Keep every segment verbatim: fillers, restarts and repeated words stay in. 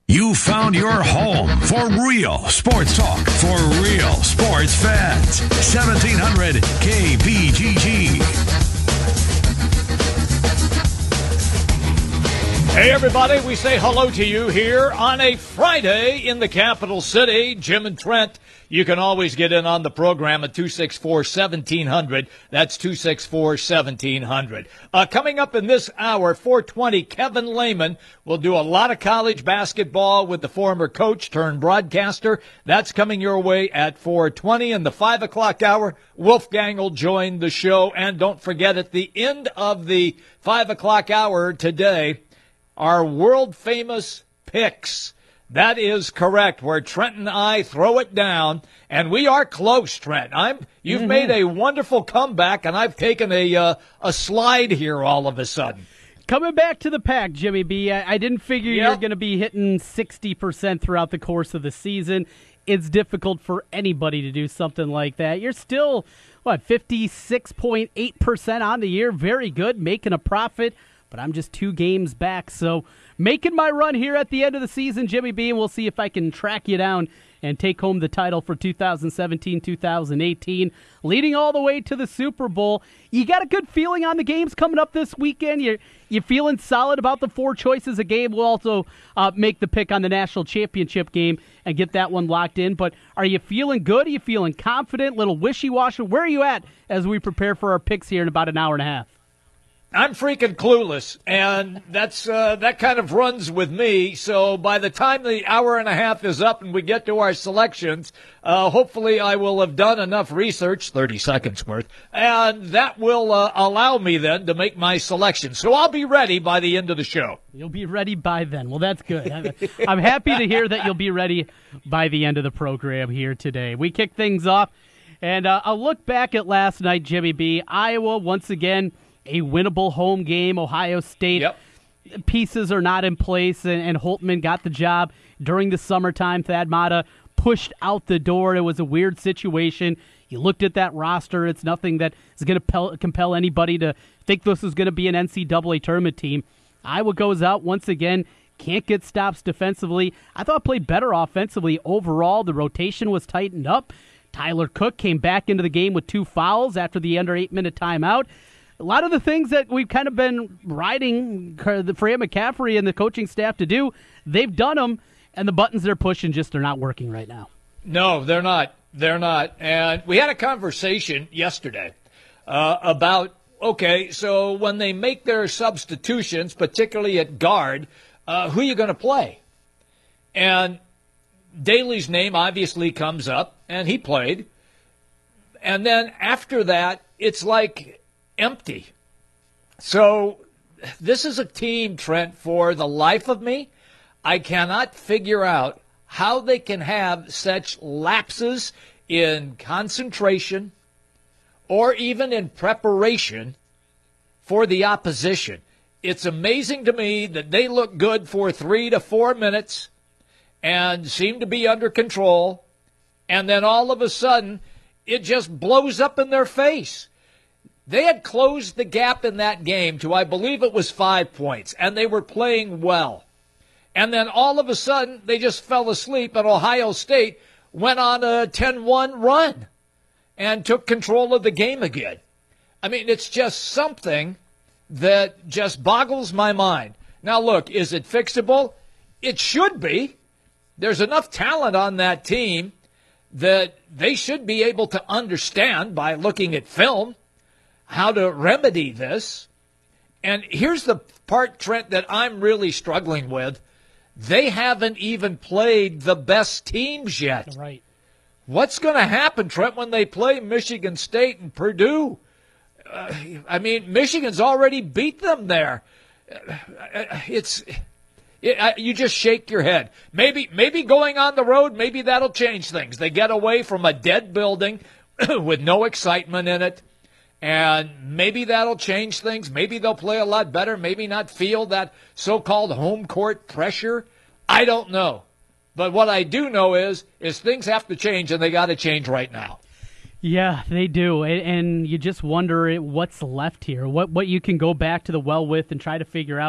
You found your home for real sports talk for real sports fans. seventeen hundred K B G G. Hey, everybody, we say hello to you here on a Friday in the capital city. Jim and Trent, you can always get in on the program at two six four, one seven zero zero. That's two six four, one seven zero zero. Uh, coming up in this hour, four twenty, Kevin Lehman will do a lot of college basketball with the former coach turned broadcaster. That's coming your way at four twenty. In the five o'clock hour, Wolfgang will join the show. And don't forget, at the end of the five o'clock hour today, our world-famous picks. That is correct, where Trent and I throw it down, and we are close, Trent. I'm, you've mm-hmm. made a wonderful comeback, and I've taken a uh, a slide here all of a sudden. Coming back to the pack, Jimmy B, I, I didn't figure yep. you were going to be hitting sixty percent throughout the course of the season. It's difficult for anybody to do something like that. You're still, what, fifty-six point eight percent on the year. Very good, making a profit. But I'm just two games back, so making my run here at the end of the season, Jimmy B, and we'll see if I can track you down and take home the title for two thousand seventeen two thousand eighteen, leading all the way to the Super Bowl. You got a good feeling on the games coming up this weekend? You you feeling solid about the four choices a game? We'll also uh, make the pick on the national championship game and get that one locked in. But are you feeling good? Are you feeling confident? Little wishy-washy? Where are you at as we prepare for our picks here in about an hour and a half? I'm freaking clueless, and that's uh, that kind of runs with me. So by the time the hour and a half is up and we get to our selections, uh, hopefully I will have done enough research, thirty seconds worth, and that will uh, allow me then to make my selection. So I'll be ready by the end of the show. You'll be ready by then. Well, that's good. I'm, I'm happy to hear that you'll be ready by the end of the program here today. We kick things off, and uh, I'll look back at last night, Jimmy B. Iowa, once again, a winnable home game. Ohio State yep. pieces are not in place, and, and Holtman got the job during the summertime. Thad Matta pushed out the door. It was a weird situation. You looked at that roster. It's nothing that is going to compel anybody to think this is going to be an N C double A tournament team. Iowa goes out once again, can't get stops defensively. I thought played better offensively overall. The rotation was tightened up. Tyler Cook came back into the game with two fouls after the under eight-minute timeout. A lot of the things that we've kind of been riding for Fran McCaffrey and the coaching staff to do, they've done them, and the buttons they're pushing just are not working right now. No, they're not. They're not. And we had a conversation yesterday uh, about, okay, so when they make their substitutions, particularly at guard, uh, who are you going to play? And Daly's name obviously comes up, and he played. And then after that, it's like empty. So this is a team, Trent, for the life of me, I cannot figure out how they can have such lapses in concentration or even in preparation for the opposition. It's amazing to me that they look good for three to four minutes and seem to be under control, and then all of a sudden it just blows up in their face. They had closed the gap in that game to, I believe it was five points, and they were playing well. And then all of a sudden, they just fell asleep, and Ohio State went on a ten one run and took control of the game again. I mean, it's just something that just boggles my mind. Now, look, is it fixable? It should be. There's enough talent on that team that they should be able to understand by looking at film how to remedy this. And here's the part, Trent, that I'm really struggling with. They haven't even played the best teams yet. Right. What's going to happen, Trent, when they play Michigan State and Purdue? Uh, I mean, Michigan's already beat them there. Uh, it's it, uh, you just shake your head. Maybe, maybe going on the road, maybe that'll change things. They get away from a dead building with no excitement in it. And maybe that'll change things. Maybe they'll play a lot better. Maybe not feel that so-called home court pressure. I don't know. But what I do know is, is things have to change, and they got to change right now. Yeah, they do. And you just wonder what's left here, what what you can go back to the well with and try to figure out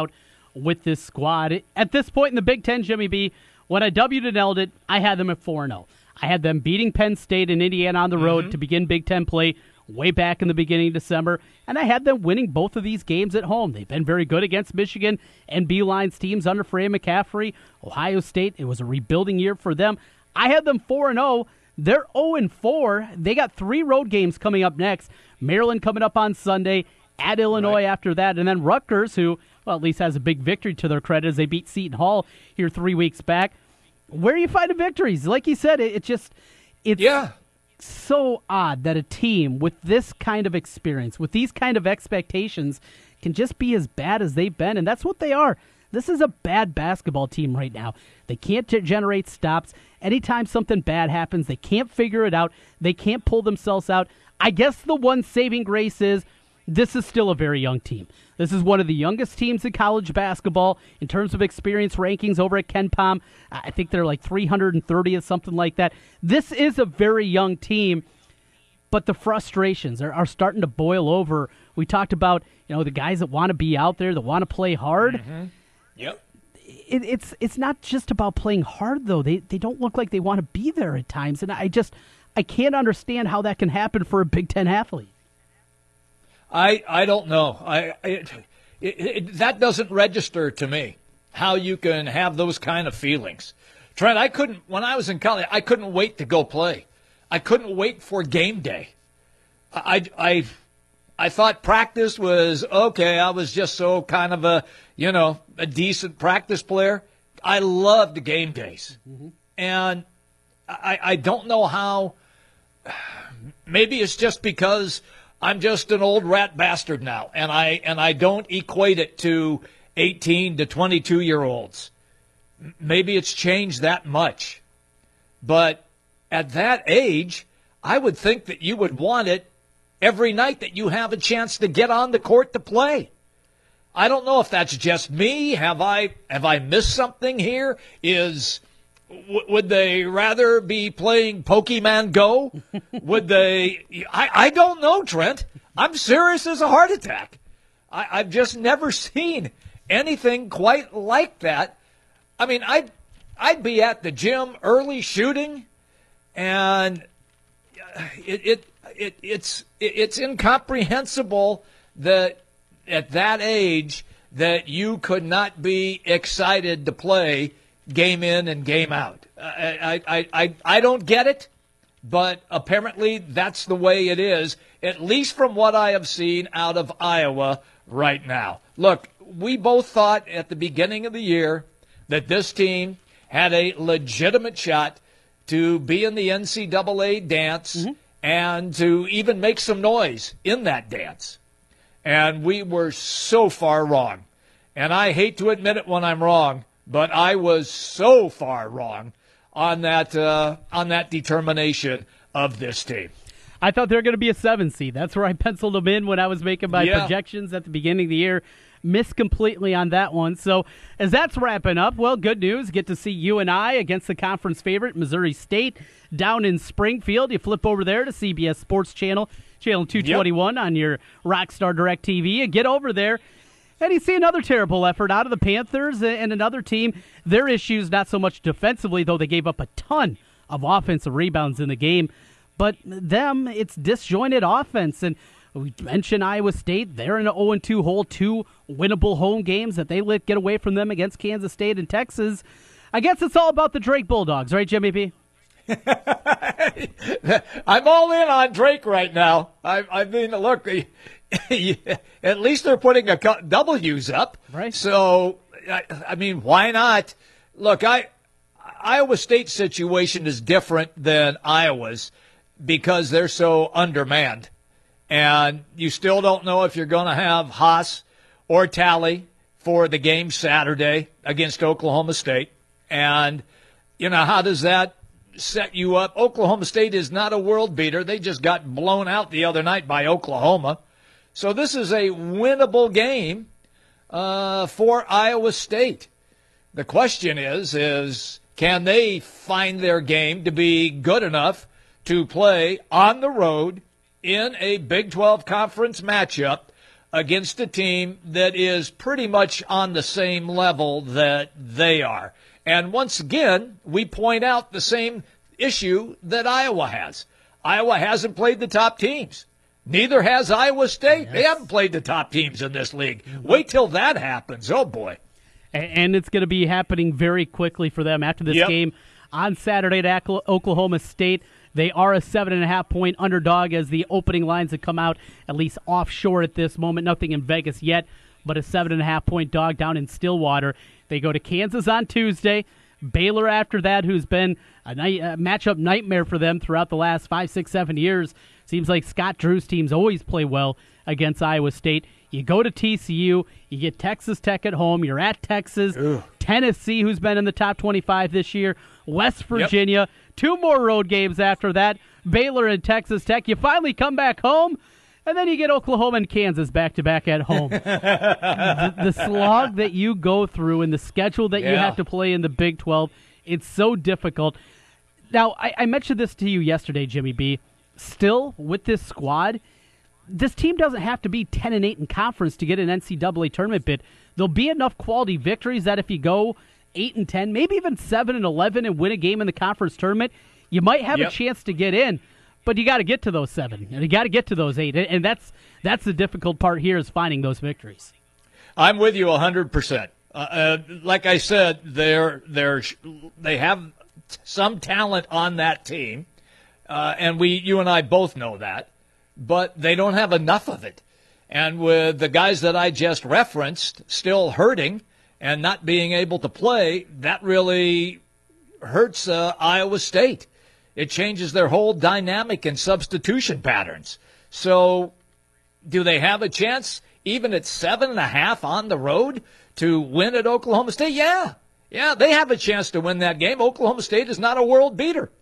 with this squad. At this point in the Big Ten, Jimmy B, when I W'd and L'd it, I had them at four and oh. I had them beating Penn State and Indiana on the road mm-hmm. to begin Big Ten play way back in the beginning of December, and I had them winning both of these games at home. They've been very good against Michigan and Beeline's teams under Fran McCaffrey. Ohio State, it was a rebuilding year for them. I had them four and oh. They're oh and four. They got three road games coming up next. Maryland coming up on Sunday, at Illinois right. after that, and then Rutgers, who well, at least has a big victory to their credit as they beat Seton Hall here three weeks back. Where are you finding victories? Like you said, it, it just it's yeah. so odd that a team with this kind of experience, with these kind of expectations, can just be as bad as they've been, and that's what they are. This is a bad basketball team right now. They can't g- generate stops. Anytime something bad happens, they can't figure it out. They can't pull themselves out. I guess the one saving grace is this is still a very young team. This is one of the youngest teams in college basketball in terms of experience rankings over at KenPom. I think they're like three hundred thirtieth, something like that. This is a very young team, but the frustrations are, are starting to boil over. We talked about, you know, the guys that want to be out there, that want to play hard. Mm-hmm. Yep. It, it's it's not just about playing hard, though. They they don't look like they want to be there at times, and I just I can't understand how that can happen for a Big Ten athlete. I I don't know. I it, it, it, that doesn't register to me. How you can have those kind of feelings, Trent? I couldn't when I was in college. I couldn't wait to go play. I couldn't wait for game day. I I I thought practice was okay. I was just so kind of a you know a decent practice player. I loved game days, mm-hmm. and I I don't know how. Maybe it's just because I'm just an old rat bastard now, and I and I don't equate it to eighteen to twenty-two year olds. Maybe it's changed that much, but at that age, I would think that you would want it every night that you have a chance to get on the court to play. I don't know if that's just me. Have I have I missed something here? Is w- would they rather be playing Pokemon Go? Would they? I, I don't know, Trent. I'm serious as a heart attack. I, I've just never seen anything quite like that. I mean, I'd I'd be at the gym early shooting, and it it, it it's it, it's incomprehensible that at that age that you could not be excited to play game in and game out. I, I, I, I don't get it, but apparently that's the way it is, at least from what I have seen out of Iowa right now. Look, we both thought at the beginning of the year that this team had a legitimate shot to be in the N C double A dance mm-hmm. and to even make some noise in that dance. And we were so far wrong. And I hate to admit it when I'm wrong, but I was so far wrong on that uh, on that determination of this team. I thought they were going to be a seven seed. That's where I penciled them in when I was making my yeah. projections at the beginning of the year. Missed completely on that one. So as that's wrapping up, well, good news. Get to see you and I against the conference favorite, Missouri State, down in Springfield. You flip over there to C B S Sports Channel, Channel two twenty-one yep. on your Rockstar Direct T V. And get over there, and you see another terrible effort out of the Panthers and another team. Their issues, not so much defensively, though they gave up a ton of offensive rebounds in the game. But them, it's disjointed offense. And we mentioned Iowa State. They're in an oh and two hole, two winnable home games that they let get away from them against Kansas State and Texas. I guess it's all about the Drake Bulldogs, right, Jimmy P? I'm all in on Drake right now. I, I mean, look, at least they're putting a W's up. Right. So, I, I mean, why not? Look, I Iowa State's situation is different than Iowa's because they're so undermanned. And you still don't know if you're going to have Haas or Talley for the game Saturday against Oklahoma State. And, you know, how does that set you up? Oklahoma State is not a world beater. They just got blown out the other night by Oklahoma. So this is a winnable game uh, for Iowa State. The question is, is can they find their game to be good enough to play on the road in a Big twelve conference matchup against a team that is pretty much on the same level that they are. And once again, we point out the same issue that Iowa has. Iowa hasn't played the top teams. Neither has Iowa State. Yes. They haven't played the top teams in this league. Wait till that happens. Oh, boy. And it's going to be happening very quickly for them after this yep. game on Saturday at Oklahoma State. They are a seven and a half point underdog as the opening lines have come out, at least offshore at this moment. Nothing in Vegas yet, but a seven and a half point dog down in Stillwater. They go to Kansas on Tuesday. Baylor after that, who's been a, night, a matchup nightmare for them throughout the last five, six, seven years. Seems like Scott Drew's teams always play well against Iowa State. You go to T C U, you get Texas Tech at home, you're at Texas, Ugh. Tennessee, who's been in the top twenty-five this year, West Virginia, yep. two more road games after that, Baylor and Texas Tech. You finally come back home, and then you get Oklahoma and Kansas back-to-back at home. the, the slog that you go through and the schedule that yeah. you have to play in the Big twelve, it's so difficult. Now, I, I mentioned this to you yesterday, Jimmy B. Still, with this squad, this team doesn't have to be ten and eight in conference to get an N C double A tournament bid. There'll be enough quality victories that if you go eight and ten, maybe even seven and eleven and win a game in the conference tournament, you might have yep. a chance to get in. But you got to get to those seven, and you got to get to those eight, and that's that's the difficult part here is finding those victories. I'm with you one hundred percent. Uh, uh, like I said, they're they're they have some talent on that team, uh, and we you and I both know that. But they don't have enough of it. And with the guys that I just referenced still hurting and not being able to play, that really hurts uh, Iowa State. It changes their whole dynamic and substitution patterns. So do they have a chance, even at seven and a half on the road, to win at Oklahoma State? Yeah. Yeah, they have a chance to win that game. Oklahoma State is not a world beater.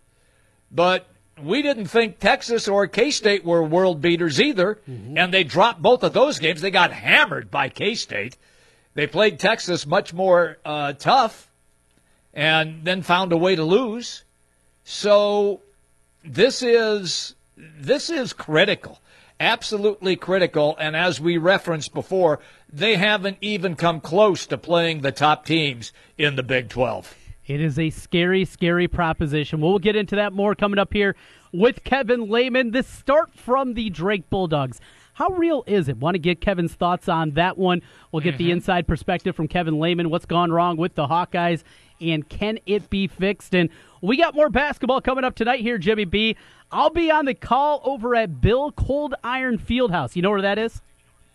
But we didn't think Texas or K-State were world beaters either, mm-hmm. and they dropped both of those games. They got hammered by K-State. They played Texas much more uh, tough and then found a way to lose. So this is this is critical, absolutely critical, and as we referenced before, they haven't even come close to playing the top teams in the Big twelve. It is a scary, scary proposition. We'll get into that more coming up here with Kevin Lehman. This start from the Drake Bulldogs. How real is it? Want to get Kevin's thoughts on that one. We'll get mm-hmm. the inside perspective from Kevin Lehman. What's gone wrong with the Hawkeyes, and can it be fixed? And we got more basketball coming up tonight here, Jimmy B. I'll be on the call over at Bill Cold Iron Fieldhouse. You know where that is?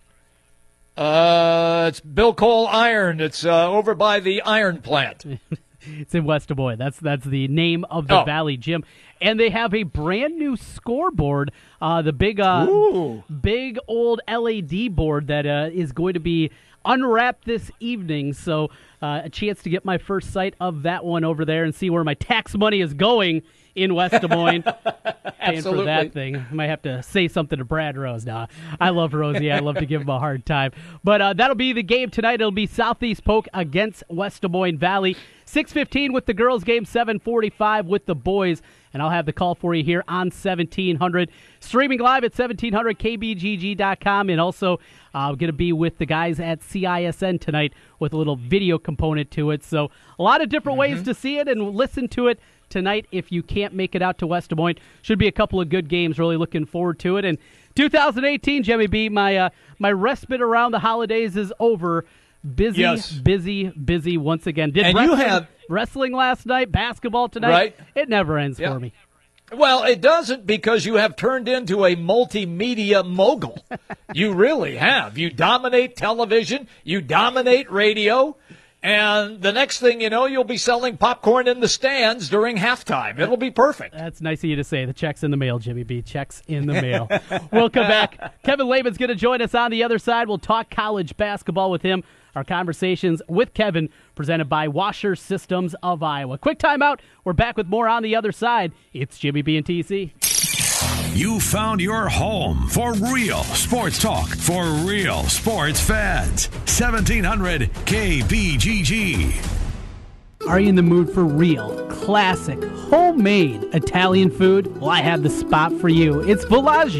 Uh, it's Bill Cold Iron. It's uh, over by the iron plant. It's in West Des Moines. That's that's the name of the oh. Valley Gym, and they have a brand new scoreboard, uh, the big, uh, big old L E D board that uh, is going to be unwrapped this evening. So uh, a chance to get my first sight of that one over there and see where my tax money is going in West Des Moines. Paying for that thing. I might have to say something to Brad Rose now. I love Rosie. I love to give him a hard time. But uh, that'll be the game tonight. It'll be Southeast Polk against West Des Moines Valley. six fifteen with the girls game, seven forty-five with the boys. And I'll have the call for you here on seventeen hundred. Streaming live at seventeen hundred K B G G dot com. And also I'm uh, going to be with the guys at C I S N tonight with a little video component to it. So a lot of different mm-hmm. ways to see it and listen to it tonight if you can't make it out to West Des Moines. Should be a couple of good games. Really looking forward to it. And two thousand eighteen, Jimmy B, my, uh, my respite around the holidays is over. Busy, yes. busy, busy once again. Did and wrestling, you have wrestling last night, basketball tonight. Right. It never ends yeah. for me. Well, it doesn't, because you have turned into a multimedia mogul. You really have. You dominate television. You dominate radio. And the next thing you know, you'll be selling popcorn in the stands during halftime. It'll be perfect. That's nice of you to say. The check's in the mail, Jimmy B. Check's in the mail. We'll come back. Kevin Lehman's going to join us on the other side. We'll talk college basketball with him. Our conversations with Kevin, presented by Washer Systems of Iowa. Quick timeout. We're back with more on the other side. It's Jimmy B and T C. You found your home for real sports talk for real sports fans. seventeen hundred K B G G. Are you in the mood for real, classic, homemade Italian food? Well, I have the spot for you. It's Villaggio.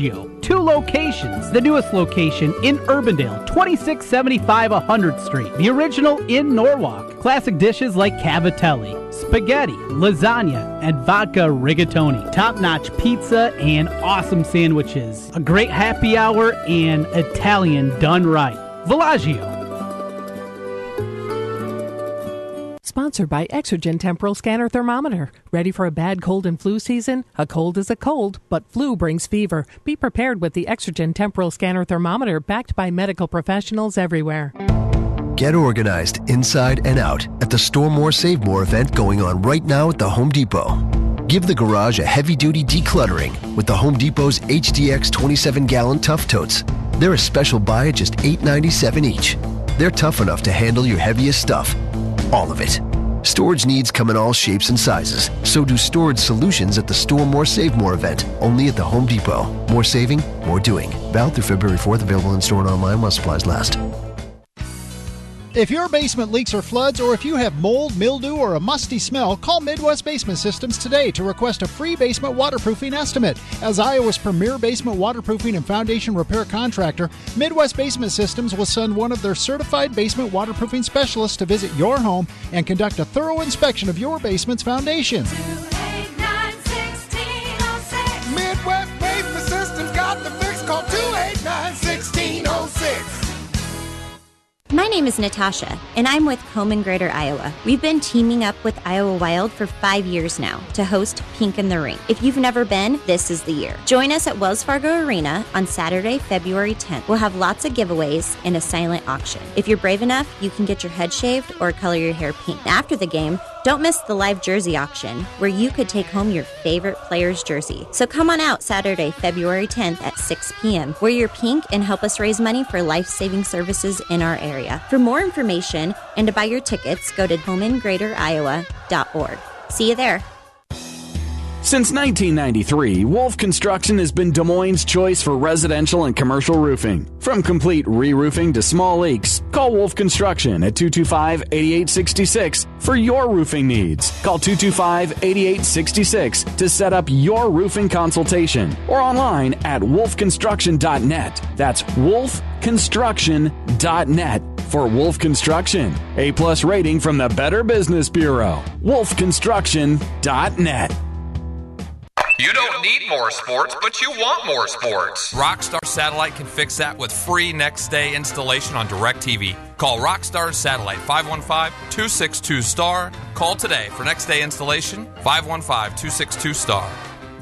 two locations. The newest location in Urbandale, twenty-six seventy-five one hundredth Street. The original in Norwalk. Classic dishes like cavatelli, spaghetti, lasagna, and vodka rigatoni. Top-notch pizza and awesome sandwiches. A great happy hour and Italian done right. Villaggio. Sponsored by Exergen Temporal Scanner Thermometer. Ready for a bad cold and flu season? A cold is a cold, but flu brings fever. Be prepared with the Exergen Temporal Scanner Thermometer, backed by medical professionals everywhere. Get organized inside and out at the Store More Save More event going on right now at the Home Depot. Give the garage a heavy-duty decluttering with the Home Depot's H D X twenty-seven gallon Tough Totes. They're a special buy at just eight ninety-seven each. They're tough enough to handle your heaviest stuff. All of it. Storage needs come in all shapes and sizes. So do storage solutions at the Store More Save More event, only at the Home Depot. More saving, more doing. Valid through February fourth, available in store and online while supplies last. If your basement leaks or floods, or if you have mold, mildew, or a musty smell, call Midwest Basement Systems today to request a free basement waterproofing estimate. As Iowa's premier basement waterproofing and foundation repair contractor, Midwest Basement Systems will send one of their certified basement waterproofing specialists to visit your home and conduct a thorough inspection of your basement's foundation. Midwest Basement Systems got the fix. Call two eight nine, one six zero six. My name is Natasha, and I'm with Komen Greater Iowa. We've been teaming up with Iowa Wild for five years now to host Pink in the Ring. If you've never been, this is the year. Join us at Wells Fargo Arena on Saturday, February tenth. We'll have lots of giveaways and a silent auction. If you're brave enough, you can get your head shaved or color your hair pink. After the game, don't miss the live jersey auction, where you could take home your favorite player's jersey. So come on out Saturday, February tenth at six p.m. Wear your pink and help us raise money for life-saving services in our area. For more information and to buy your tickets, go to komen greater iowa dot org. See you there. Since nineteen ninety-three, Wolf Construction has been Des Moines' choice for residential and commercial roofing. From complete re-roofing to small leaks, call Wolf Construction at two two five, eight eight six six for your roofing needs. Call two two five, eight eight six six to set up your roofing consultation or online at wolf construction dot net. That's wolf construction dot net for Wolf Construction. A-plus rating from the Better Business Bureau. wolf construction dot net. You don't need more sports, but you want more sports. Rockstar Satellite can fix that with free next-day installation on DirecTV. Call Rockstar Satellite, five one five, two six two, S T A R. Call today for next-day installation, five one five, two six two, S T A R.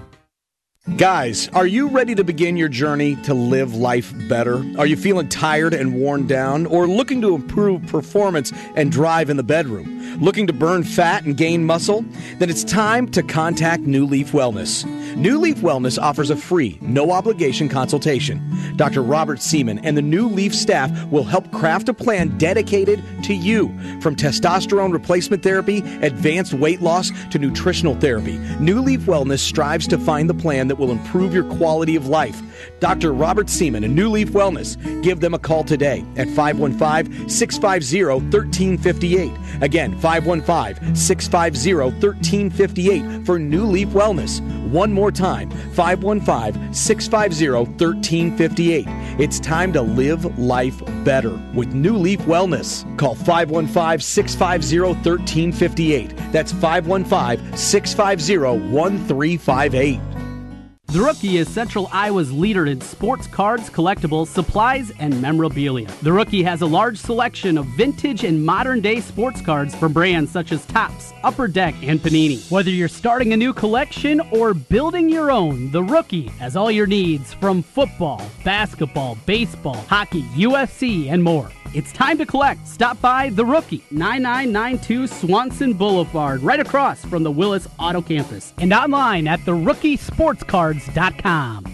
Guys, are you ready to begin your journey to live life better? Are you feeling tired and worn down, or looking to improve performance and drive in the bedroom? Looking to burn fat and gain muscle? Then it's time to contact New Leaf Wellness. New Leaf Wellness offers a free, no-obligation consultation. Doctor Robert Seaman and the New Leaf staff will help craft a plan dedicated to you. From testosterone replacement therapy, advanced weight loss, to nutritional therapy, New Leaf Wellness strives to find the plan that will improve your quality of life. Doctor Robert Seaman and New Leaf Wellness. Give them a call today at five one five, six five zero, one three five eight. Again, five one five, six five zero, one three five eight for New Leaf Wellness. One more time, five one five, six five zero, one three five eight. It's time to live life better with New Leaf Wellness. Call five one five, six five zero, one three five eight. That's five one five, six five zero, one three five eight. The Rookie is Central Iowa's leader in sports cards, collectibles, supplies, and memorabilia. The Rookie has a large selection of vintage and modern-day sports cards from brands such as Topps, Upper Deck, and Panini. Whether you're starting a new collection or building your own, The Rookie has all your needs from football, basketball, baseball, hockey, U F C, and more. It's time to collect. Stop by The Rookie, nine nine nine two Swanson Boulevard, right across from the Willis Auto Campus, and online at the rookie sports cards dot com.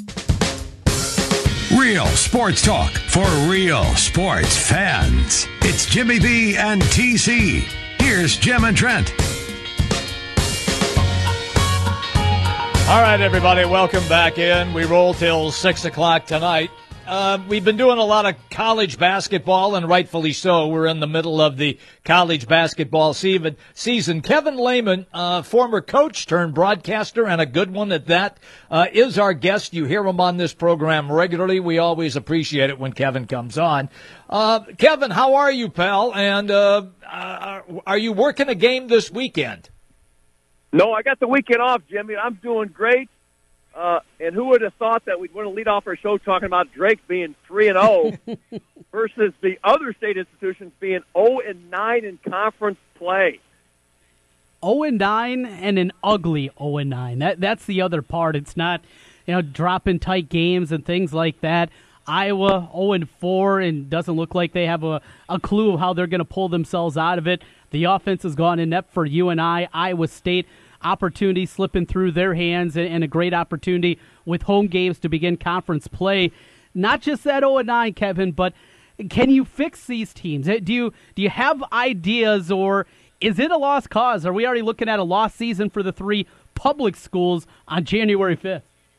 Real sports talk for real sports fans. It's Jimmy B and T C. Here's Jim and Trent. All right, everybody, welcome back in. We roll till six o'clock tonight. Uh, we've been doing a lot of college basketball, and rightfully so. We're in the middle of the college basketball season. season. Kevin Lehman, uh, former coach turned broadcaster, and a good one at that, uh, is our guest. You hear him on this program regularly. We always appreciate it when Kevin comes on. Uh, Kevin, how are you, pal? And uh, uh, are you working a game this weekend? No, I got the weekend off, Jimmy. I'm doing great. Uh, and who would have thought that we'd want to lead off our show talking about Drake being three and oh versus the other state institutions being oh and nine in conference play? oh and nine and an ugly oh and nine. That that's the other part. It's not, you know, dropping tight games and things like that. Iowa oh and four and doesn't look like they have a, a clue of how they're going to pull themselves out of it. The offense has gone inept for U N I. Iowa State, opportunity slipping through their hands, and, and a great opportunity with home games to begin conference play. Not just that oh and nine, Kevin, but can you fix these teams? Do you do you have ideas, or is it a lost cause? Are we already looking at a lost season for the three public schools on January fifth?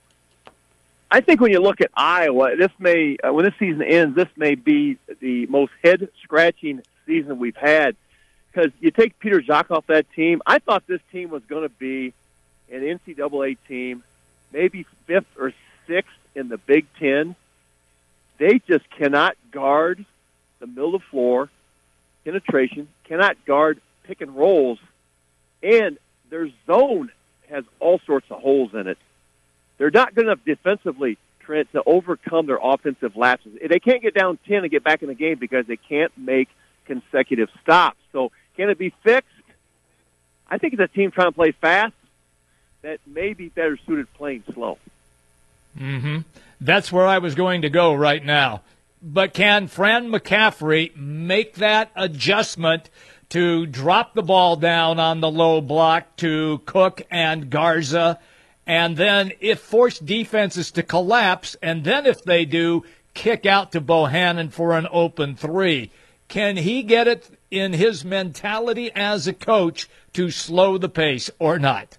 I think when you look at Iowa, this may uh, when this season ends, this may be the most head-scratching season we've had. Because you take Peter Jacques off that team, I thought this team was going to be an N C double A team, maybe fifth or sixth in the Big Ten. They just cannot guard the middle of the floor, penetration, cannot guard pick and rolls, and their zone has all sorts of holes in it. They're not good enough defensively, Trent, to overcome their offensive lapses. They can't get down ten and get back in the game because they can't make consecutive stops. So can it be fixed? I think it's a team trying to play fast that may be better suited playing slow. Mm-hmm. That's where I was going to go right now. But can Fran McCaffrey make that adjustment to drop the ball down on the low block to Cook and Garza, and then if force defenses to collapse, and then if they do, kick out to Bohannon for an open three? Can he get it in his mentality as a coach to slow the pace or not?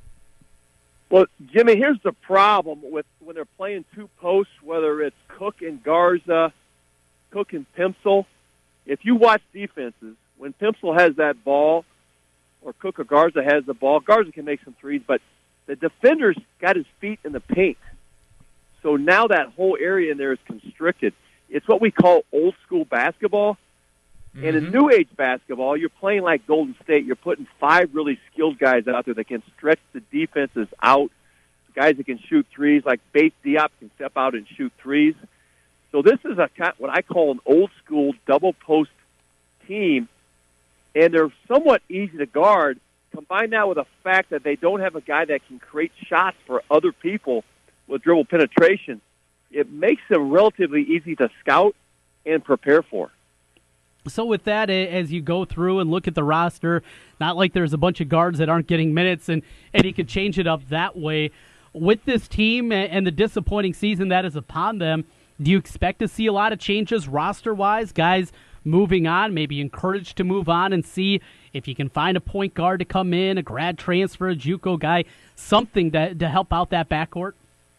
Well, Jimmy, here's the problem with when they're playing two posts, whether it's Cook and Garza, Cook and Pimsel. If you watch defenses, when Pimsel has that ball or Cook or Garza has the ball, Garza can make some threes, but the defender's got his feet in the paint. So now that whole area in there is constricted. It's what we call old school basketball. Mm-hmm. And in new age basketball, you're playing like Golden State. You're putting five really skilled guys out there that can stretch the defenses out, guys that can shoot threes, like Bates Diop can step out and shoot threes. So this is a what I call an old school double post team, and they're somewhat easy to guard. Combine that with the fact that they don't have a guy that can create shots for other people with dribble penetration, it makes them relatively easy to scout and prepare for. So with that, as you go through and look at the roster, not like there's a bunch of guards that aren't getting minutes, and, and you could change it up that way. With this team and the disappointing season that is upon them, do you expect to see a lot of changes roster-wise? Guys moving on, maybe encouraged to move on and see if you can find a point guard to come in, a grad transfer, a JUCO guy, something to, to help out that backcourt?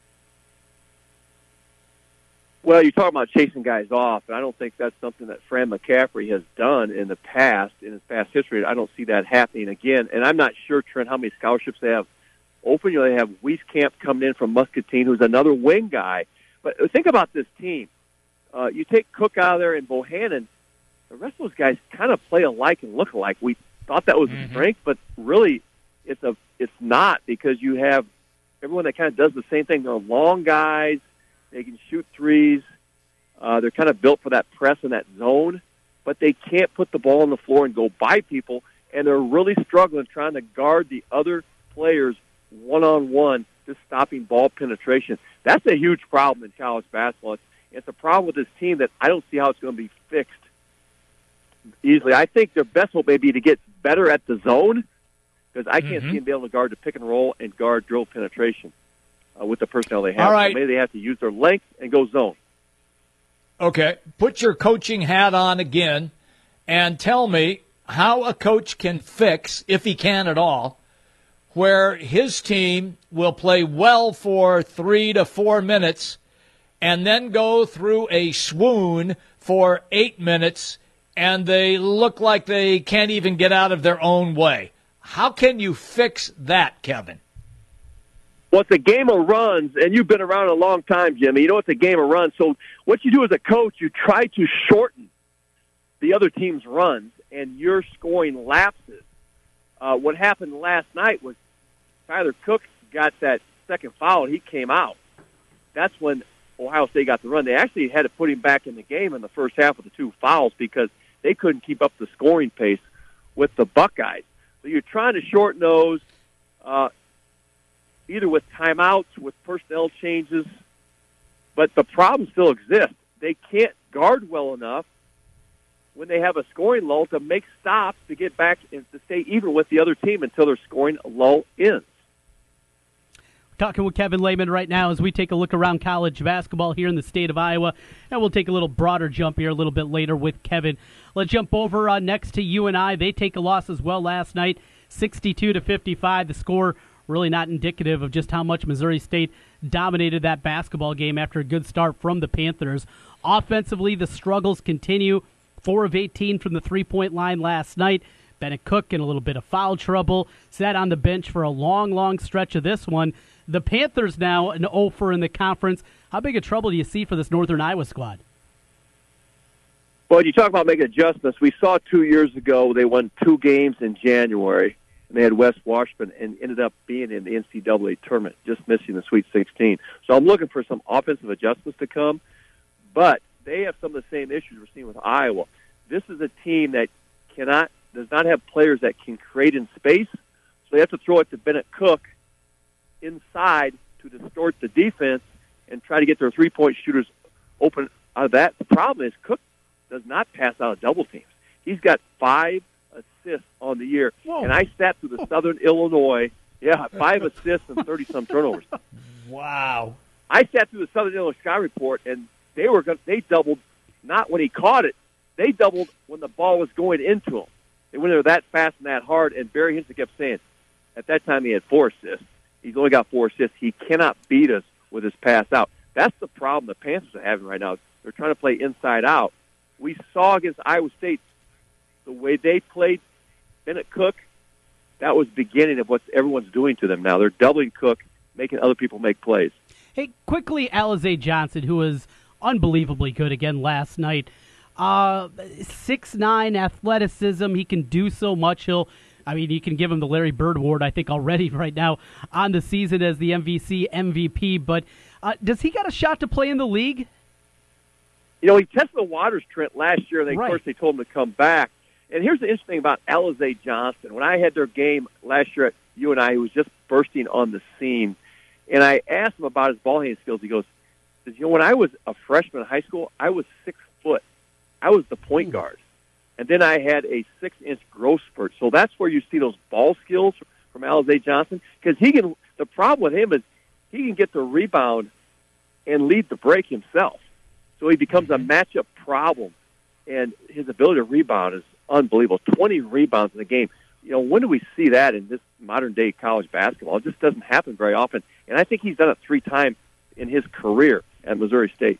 Well, you're talking about chasing guys off, and I don't think that's something that Fran McCaffrey has done in the past, in his past history. I don't see that happening again. And I'm not sure, Trent, how many scholarships they have open. You know, they have Wieskamp coming in from Muscatine, who's another wing guy. But think about this team. Uh, you take Cook out of there and Bohannon, the rest of those guys kind of play alike and look alike. We thought that was mm-hmm. a strength, but really it's a it's not, because you have everyone that kind of does the same thing. They're long guys. They can shoot threes. Uh, they're kind of built for that press and that zone, but they can't put the ball on the floor and go by people, and they're really struggling trying to guard the other players one-on-one, just stopping ball penetration. That's a huge problem in college basketball. It's a problem with this team that I don't see how it's going to be fixed easily. I think their best hope may be to get better at the zone, because I can't mm-hmm. see them be able to guard the pick and roll and guard drill penetration. Uh, with the personnel they have. All right. So maybe they have to use their length and go zone. Okay. Put your coaching hat on again and tell me how a coach can fix, if he can at all, where his team will play well for three to four minutes and then go through a swoon for eight minutes, and they look like they can't even get out of their own way. How can you fix that, Kevin? Well, it's a game of runs, and you've been around a long time, Jimmy. You know it's a game of runs. So what you do as a coach, you try to shorten the other team's runs, and you're scoring lapses. Uh, what happened last night was Tyler Cook got that second foul, and he came out. That's when Ohio State got the run. They actually had to put him back in the game in the first half with the two fouls because they couldn't keep up the scoring pace with the Buckeyes. So you're trying to shorten those, uh, either with timeouts, with personnel changes, but the problem still exists. They can't guard well enough when they have a scoring lull to make stops to get back and to stay even with the other team until their scoring lull ends. Talking with Kevin Lehman right now as we take a look around college basketball here in the state of Iowa, and we'll take a little broader jump here a little bit later with Kevin. Let's jump over uh, next to U N I. They take a loss as well last night, sixty-two to fifty-five. The score really not indicative of just how much Missouri State dominated that basketball game after a good start from the Panthers. Offensively, the struggles continue. four of eighteen from the three-point line last night. Bennett Cook in a little bit of foul trouble. Sat on the bench for a long, long stretch of this one. The Panthers now an oh for in the conference. How big a trouble do you see for this Northern Iowa squad? Well, you talk about making adjustments. We saw two years ago they won two games in January, and they had West Washburn and ended up being in the N C double A tournament, just missing the Sweet sixteen. So I'm looking for some offensive adjustments to come, but they have some of the same issues we're seeing with Iowa. This is a team that cannot, does not have players that can create in space, so they have to throw it to Bennett Cook inside to distort the defense and try to get their three-point shooters open out of that. The problem is Cook does not pass out of double teams. He's got five assists on the year, Whoa. and I sat through the Southern Illinois, yeah, five assists and thirty-some turnovers. Wow. I sat through the Southern Illinois Sky Report, and they were going they doubled, not when he caught it, they doubled when the ball was going into him. They went there that fast and that hard, and Barry Hinson kept saying, at that time he had four assists. He's only got four assists. He cannot beat us with his pass out. That's the problem the Panthers are having right now. They're trying to play inside out. We saw against Iowa State the way they played Bennett Cook. That was the beginning of what everyone's doing to them now. They're doubling Cook, making other people make plays. Hey, quickly, Alize Johnson, who was unbelievably good again last night. Uh, six nine athleticism. He can do so much. He'll I mean, you can give him the Larry Bird Award, I think, already right now on the season as the M V C M V P. But uh, does he got a shot to play in the league? You know, he tested the waters, Trent, last year, and they, right. of course they told him to come back. And here's the interesting thing about Alize Johnson. When I had their game last year at U N I, he was just bursting on the scene. And I asked him about his ball handling skills. He goes, you know, when I was a freshman in high school, I was six foot. I was the point Ooh. guard. And then I had a six-inch growth spurt. So that's where you see those ball skills from Alize Johnson. Because he can. The problem with him is he can get the rebound and lead the break himself. So he becomes a matchup problem. And his ability to rebound is unbelievable. twenty rebounds in a game. You know, when do we see that in this modern-day college basketball? It just doesn't happen very often. And I think he's done it three times in his career at Missouri State.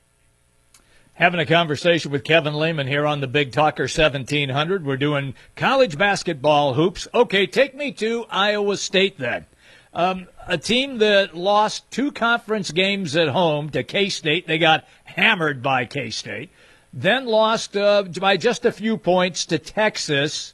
Having a conversation with Kevin Lehman here on the Big Talker seventeen hundred. We're doing college basketball hoops. Okay, take me to Iowa State then. Um, a team that lost two conference games at home to K-State. They got hammered by K-State. Then lost uh, by just a few points to Texas.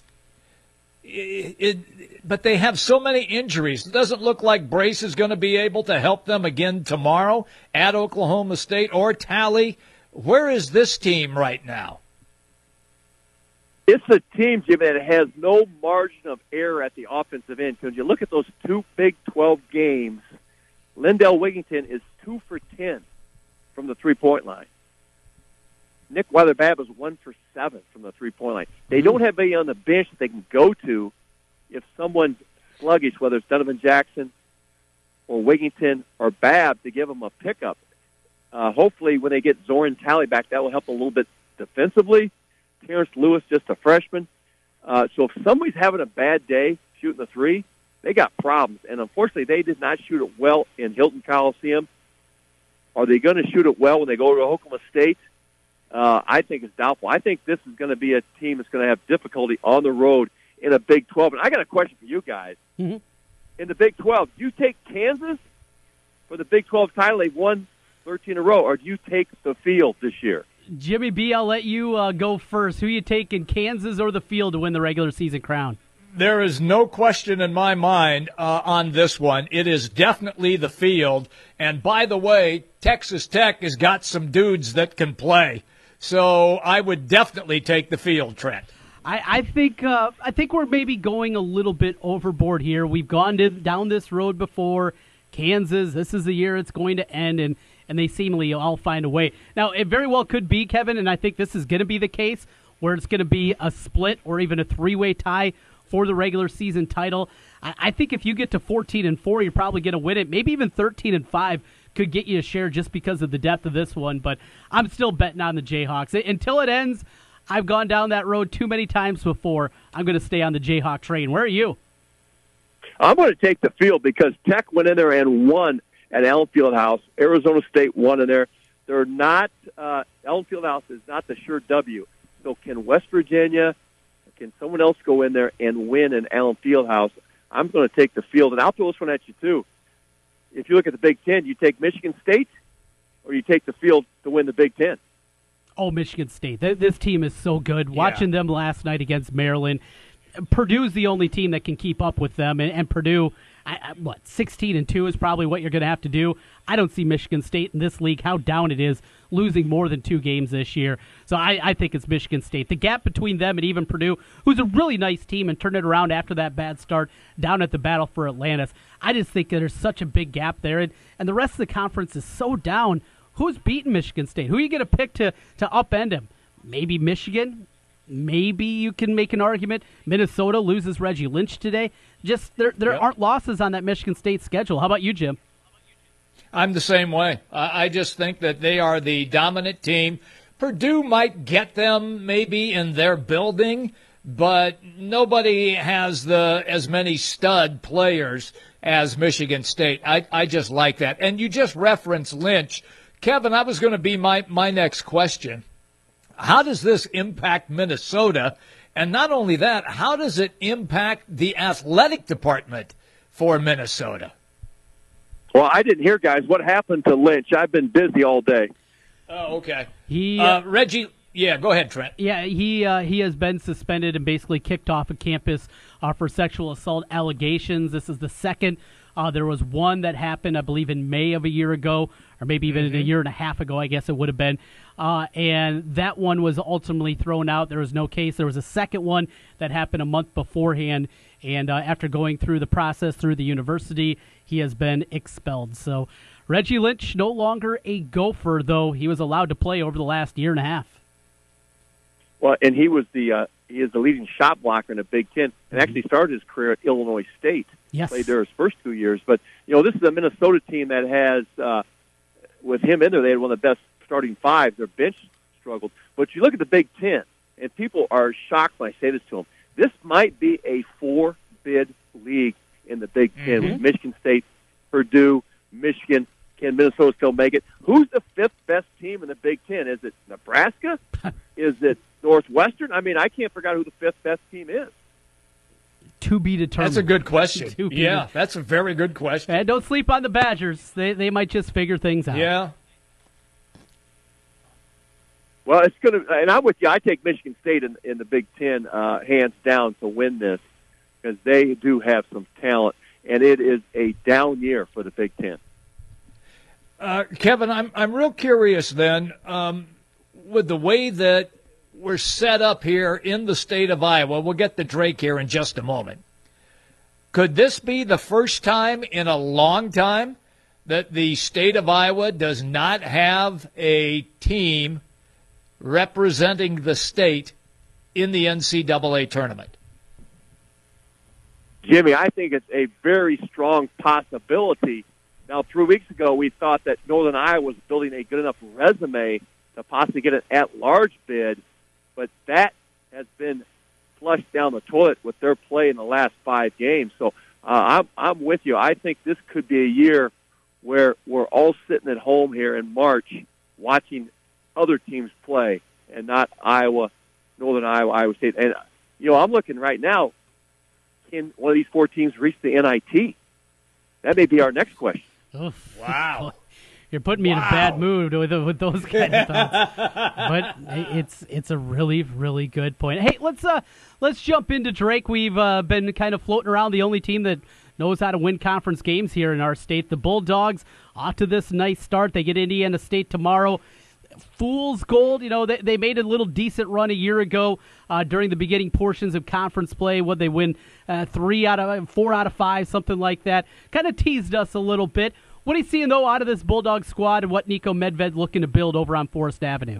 It, it, but they have so many injuries. It doesn't look like Brace is going to be able to help them again tomorrow at Oklahoma State or Tally. Where is this team right now? It's a team, Jim, that has no margin of error at the offensive end. Because you look at those two Big twelve games, Lindell Wigington is two for ten from the three-point line. Nick Weiler-Babb is one for seven from the three-point line. They don't have anybody on the bench that they can go to if someone's sluggish, whether it's Donovan Jackson or Wigington or Babb, to give them a pickup. Uh, hopefully, when they get Zoran Talley back, that will help a little bit defensively. Terrence Lewis, just a freshman. Uh, so if somebody's having a bad day shooting the three, they got problems. And unfortunately, they did not shoot it well in Hilton Coliseum. Are they going to shoot it well when they go to Oklahoma State? Uh, I think it's doubtful. I think this is going to be a team that's going to have difficulty on the road in a Big twelve. And I got a question for you guys. Mm-hmm. In the Big twelve, do you take Kansas for the Big twelve title? They've won thirteen in a row. Or do you take the field this year? Jimmy B., I'll let you uh, go first. Who you taking, Kansas or the field to win the regular season crown? There is no question in my mind uh, on this one. It is definitely the field. And by the way, Texas Tech has got some dudes that can play. So I would definitely take the field, Trent. I, I think uh, I think we're maybe going a little bit overboard here. We've gone to, down this road before. Kansas, this is the year it's going to end, and, and they seemingly all find a way. Now, it very well could be, Kevin, and I think this is going to be the case, where it's going to be a split or even a three-way tie for the regular season title. I, I think if you get to fourteen and four, you're probably going to win it. Maybe even thirteen and five could get you a share just because of the depth of this one, but I'm still betting on the Jayhawks. Until it ends, I've gone down that road too many times before. I'm going to stay on the Jayhawk train. Where are you? I'm going to take the field because Tech went in there and won at Allen Fieldhouse. Arizona State won in there. They're not uh, Allen Fieldhouse is not the sure W. So can West Virginia, can someone else go in there and win in Allen Fieldhouse? I'm going to take the field, and I'll throw this one at you too. If you look at the Big Ten, you take Michigan State, or you take the field to win the Big Ten. Oh, Michigan State. This team is so good. Yeah. Watching them last night against Maryland, Purdue's the only team that can keep up with them, and, and Purdue, I, I, what, sixteen and two is probably what you're going to have to do. I don't see Michigan State in this league, how down it is, losing more than two games this year. So I, I think it's Michigan State. The gap between them and even Purdue, who's a really nice team and turned it around after that bad start down at the Battle for Atlantis, I just think that there's such a big gap there, and, and the rest of the conference is so down. Who's beating Michigan State? Who are you going to pick to, to upend him? Maybe Michigan? Maybe you can make an argument. Minnesota loses Reggie Lynch today. Just there, there yep. aren't losses on that Michigan State schedule. How about you, Jim? I'm the same way. I just think that they are the dominant team. Purdue might get them maybe in their building, but nobody has the as many stud players as Michigan State. I, I just like that. And you just referenced Lynch. Kevin, I was going to be my, my next question. How does this impact Minnesota? And not only that, how does it impact the athletic department for Minnesota? Well, I didn't hear, guys. What happened to Lynch? I've been busy all day. Oh, okay. He uh, Reggie, yeah, go ahead, Trent. Yeah, he uh, he has been suspended and basically kicked off of campus uh, for sexual assault allegations. This is the second. Uh, there was one that happened, I believe, in May of a year ago, or maybe even mm-hmm. a year and a half ago, I guess it would have been. Uh, and that one was ultimately thrown out. There was no case. There was a second one that happened a month beforehand, and uh, after going through the process through the university, he has been expelled. So Reggie Lynch no longer a Gopher, though he was allowed to play over the last year and a half. Well, and he was the uh, he is the leading shot blocker in the Big Ten, and actually started his career at Illinois State. Yes. Played there his first two years. But, you know, this is a Minnesota team that has, uh, with him in there, they had one of the best starting five. Their bench struggled. But you look at the Big Ten, and people are shocked when I say this to them. This might be a four-bid league in the Big Ten mm-hmm. with Michigan State, Purdue, Michigan. Can Minnesota still make it? Who's the fifth best team in the Big Ten? Is it Nebraska? Is it Northwestern? I mean, I can't figure out who the fifth best team is. To be determined. That's a good question. To be yeah, de- that's a very good question. And don't sleep on the Badgers. They they might just figure things out. Yeah. Well, it's going to, and I'm with you. I take Michigan State in, in the Big Ten uh, hands down to win this because they do have some talent, and it is a down year for the Big Ten. Uh, Kevin, I'm I'm real curious then um, with the way that we're set up here in the state of Iowa. We'll get to Drake here in just a moment. Could this be the first time in a long time that the state of Iowa does not have a team representing the state in the N C double A tournament? Jimmy, I think it's a very strong possibility. Now, three weeks ago, we thought that Northern Iowa was building a good enough resume to possibly get an at-large bid, but that has been flushed down the toilet with their play in the last five games. So uh, I'm, I'm with you. I think this could be a year where we're all sitting at home here in March watching other teams play and not Iowa, Northern Iowa, Iowa State. And, you know, I'm looking right now, can one of these four teams reach the N I T? That may be our next question. Oof. Wow. You're putting me wow. in a bad mood with, with those kind of thoughts. But it's it's a really, really good point. Hey, let's uh let's jump into Drake. We've uh, been kind of floating around the only team that knows how to win conference games here in our state. The Bulldogs off to this nice start. They get Indiana State tomorrow. Fool's gold, you know, they, they made a little decent run a year ago uh, during the beginning portions of conference play. Would they win uh, three out of four out of five, something like that? Kind of teased us a little bit. What are you seeing, though, out of this Bulldog squad and what Nico Medved looking to build over on Forest Avenue?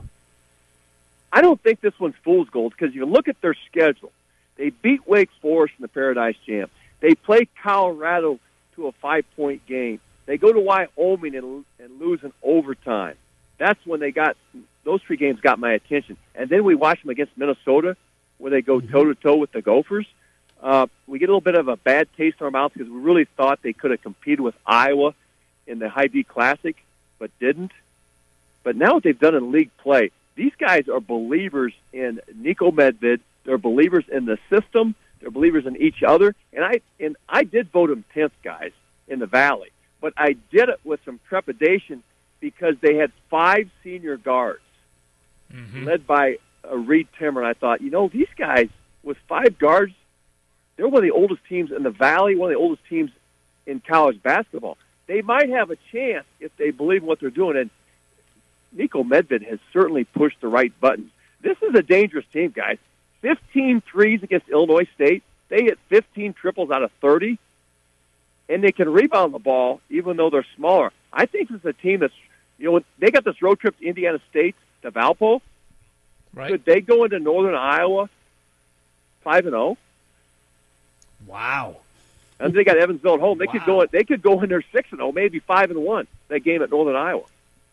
I don't think this one's fool's gold because you look at their schedule. They beat Wake Forest in the Paradise Jam. They play Colorado to a five-point game. They go to Wyoming and, and lose in overtime. That's when they got – those three games got my attention. And then we watch them against Minnesota where they go toe-to-toe with the Gophers. Uh, we get a little bit of a bad taste in our mouth because we really thought they could have competed with Iowa in the Hy-Vee Classic, but didn't. But now what they've done in league play, these guys are believers in Nico Medved. They're believers in the system. They're believers in each other. And I and I did vote them tenth, guys, in the Valley. But I did it with some trepidation because they had five senior guards mm-hmm. led by uh, Reed Timmer. And I thought, you know, these guys with five guards, they're one of the oldest teams in the Valley, one of the oldest teams in college basketball. They might have a chance if they believe in what they're doing. And Nico Medved has certainly pushed the right buttons. This is a dangerous team, guys. fifteen threes against Illinois State. They hit fifteen triples out of thirty. And they can rebound the ball even though they're smaller. I think this is a team that's, you know, they got this road trip to Indiana State, to Valpo. Right. Could they go into Northern Iowa five and oh? Wow. And they got Evansville at home. They wow. could go. They could go in there six and zero, maybe five and one. That game at Northern Iowa.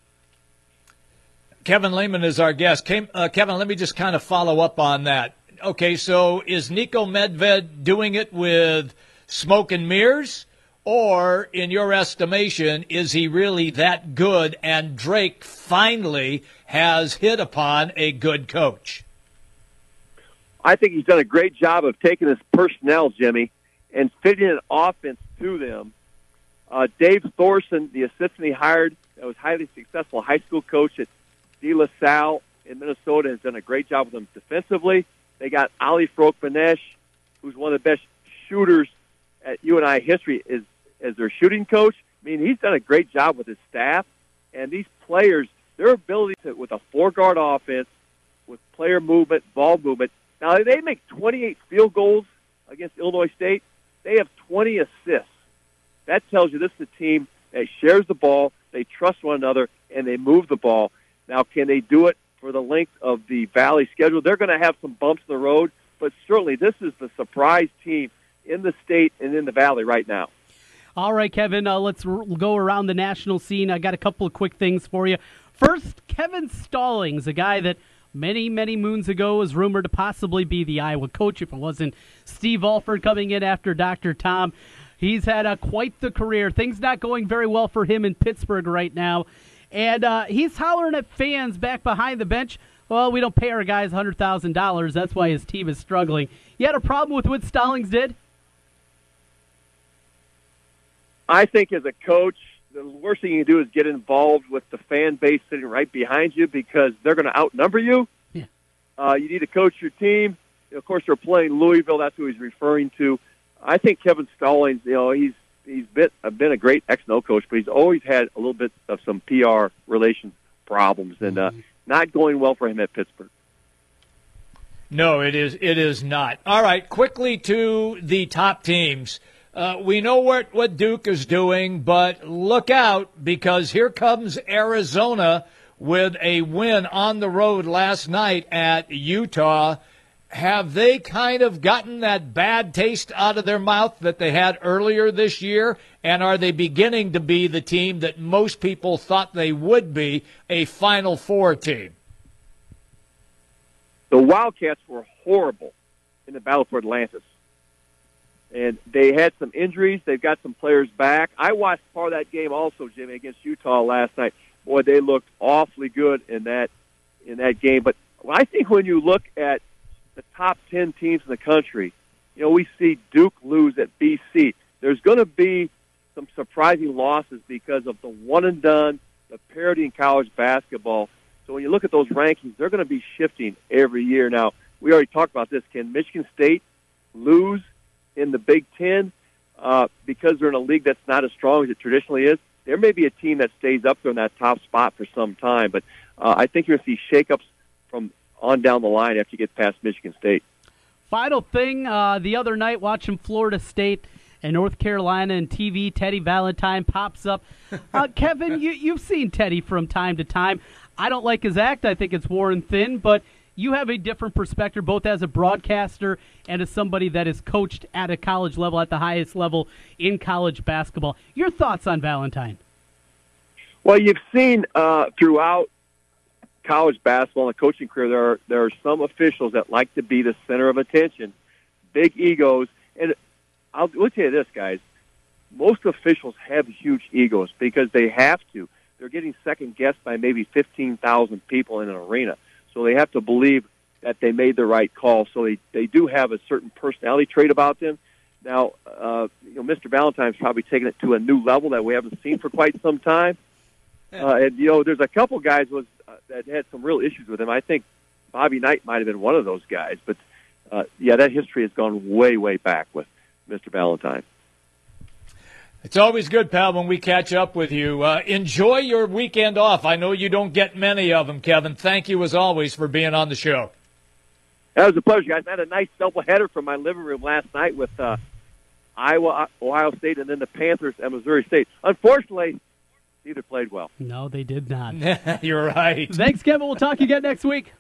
Kevin Lehman is our guest. Uh, Kevin, let me just kind of follow up on that. Okay, so is Nico Medved doing it with smoke and mirrors, or in your estimation, is he really that good? And Drake finally has hit upon a good coach. I think he's done a great job of taking his personnel, Jimmy, and fitting an offense to them. Uh, Dave Thorson, the assistant he hired, that was highly successful high school coach at De La Salle in Minnesota, has done a great job with them defensively. They got Ali Frok-Banesh, who's one of the best shooters at U N I history, is as their shooting coach. I mean, he's done a great job with his staff. And these players, their ability to, with a four-guard offense, with player movement, ball movement. Now, they make twenty-eight field goals against Illinois State. They have twenty assists. That tells you this is a team that shares the ball, they trust one another, and they move the ball. Now, can they do it for the length of the Valley schedule? They're going to have some bumps in the road, but certainly this is the surprise team in the state and in the Valley right now. All right, Kevin, uh, let's r- go around the national scene. I got a couple of quick things for you. First, Kevin Stallings, a guy that many, many moons ago was rumored to possibly be the Iowa coach if it wasn't Steve Alford coming in after Doctor Tom. He's had uh, quite the career. Things not going very well for him in Pittsburgh right now. And uh, he's hollering at fans back behind the bench, well, we don't pay our guys one hundred thousand dollars. That's why his team is struggling. You had a problem with what Stallings did? I think as a coach, the worst thing you can do is get involved with the fan base sitting right behind you because they're going to outnumber you. Yeah. Uh, you need to coach your team. Of course, they're playing Louisville. That's who he's referring to. I think Kevin Stallings, you know, he's he's been, been a great X and O coach, but he's always had a little bit of some P R relations problems and uh, not going well for him at Pittsburgh. No, it is it is not. All right, quickly to the top teams. Uh, we know what, what Duke is doing, but look out because here comes Arizona with a win on the road last night at Utah. Have they kind of gotten that bad taste out of their mouth that they had earlier this year? And are they beginning to be the team that most people thought they would be, a Final Four team? The Wildcats were horrible in the battle for Atlantis. And they had some injuries. They've got some players back. I watched part of that game also, Jimmy, against Utah last night. Boy, they looked awfully good in that in that game. But I think when you look at the top ten teams in the country, you know, we see Duke lose at B C. There's going to be some surprising losses because of the one and done, the parity in college basketball. So when you look at those rankings, they're going to be shifting every year. Now, we already talked about this. Can Michigan State lose in the Big Ten uh, because they're in a league that's not as strong as it traditionally is? There may be a team that stays up there in that top spot for some time, but uh, I think you're going to see shakeups from on down the line after you get past Michigan State. Final thing, uh, the other night watching Florida State and North Carolina and T V, Teddy Valentine pops up. Uh, Kevin, you, you've seen Teddy from time to time. I don't like his act. I think it's worn thin, but you have a different perspective both as a broadcaster and as somebody that is coached at a college level, at the highest level in college basketball. Your thoughts on Valentine? Well, you've seen uh, throughout college basketball and the coaching career, there are, there are some officials that like to be the center of attention, big egos. And I'll, I'll tell you this, guys. Most officials have huge egos because they have to. They're getting second-guessed by maybe fifteen thousand people in an arena. So they have to believe that they made the right call. So they, they do have a certain personality trait about them. Now, uh, you know, Mister Valentine's probably taken it to a new level that we haven't seen for quite some time. Uh, and, you know, there's a couple guys was, uh, that had some real issues with him. I think Bobby Knight might have been one of those guys. But, uh, yeah, that history has gone way, way back with Mister Valentine. It's always good, pal, when we catch up with you. Uh, enjoy your weekend off. I know you don't get many of them, Kevin. Thank you, as always, for being on the show. That was a pleasure, guys. I had a nice doubleheader from my living room last night with uh, Iowa, Ohio State, and then the Panthers at Missouri State. Unfortunately, neither played well. No, they did not. You're right. Thanks, Kevin. We'll talk again next week.